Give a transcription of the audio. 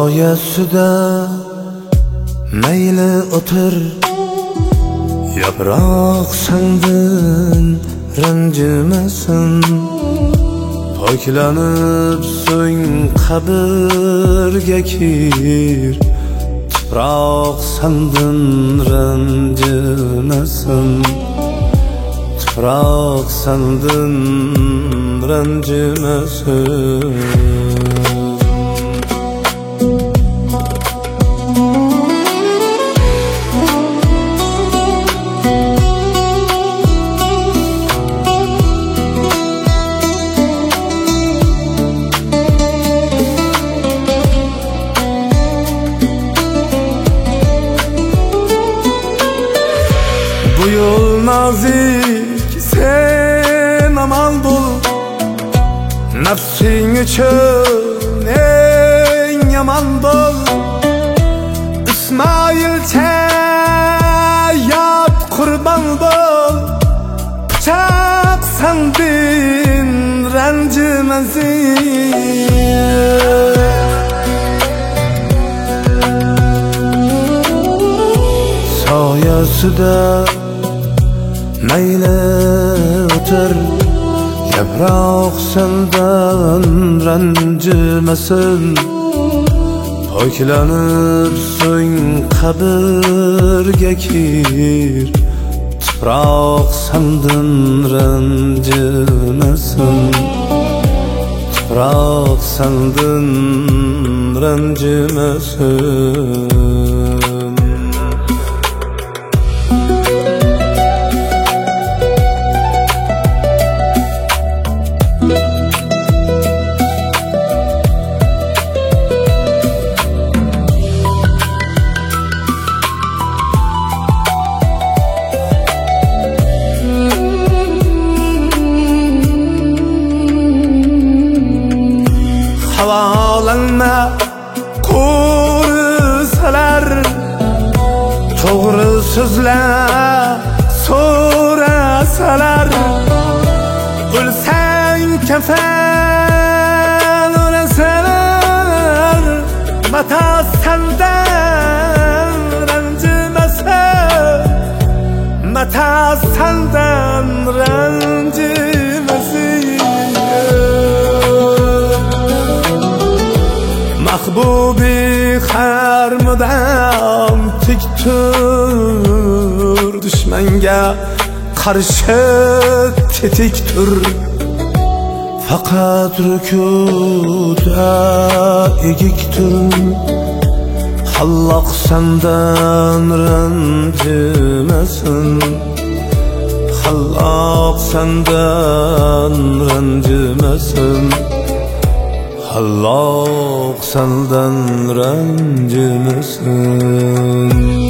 soyasida mayli o'tir, yaproq sandin ranjimasin. Poklanib so'ng qabrga kir, tuproq sandin ranjimasin. Tuproq sandin ranjimasin. Bu yol nazik, sen aman bul. Nefsin için en yaman bol. İsmailçe yap kurban bol. Bıçak sandin rencimezin. Soyasida mayli o'tir, yaproq sendan ranjimasin. Poklanib so'ng qabrga kir, tuproq sandin ranjimasin. Tuproq sandin ranjimasin. Havalanma ko'rsalar, to'g'ri so'zlar so'rasalar. O'lsang kafan olasalar, mata sandan ranjimasa. Mata sandan ranjimasa. Mahbubi har mudam tik tur, dushmanga qarshi tetik tur. Faqat rukuda egik tur. Alloh sendan ranjimasin. Alloh sendan ranjimasin. Alloh sendan ranjimasin.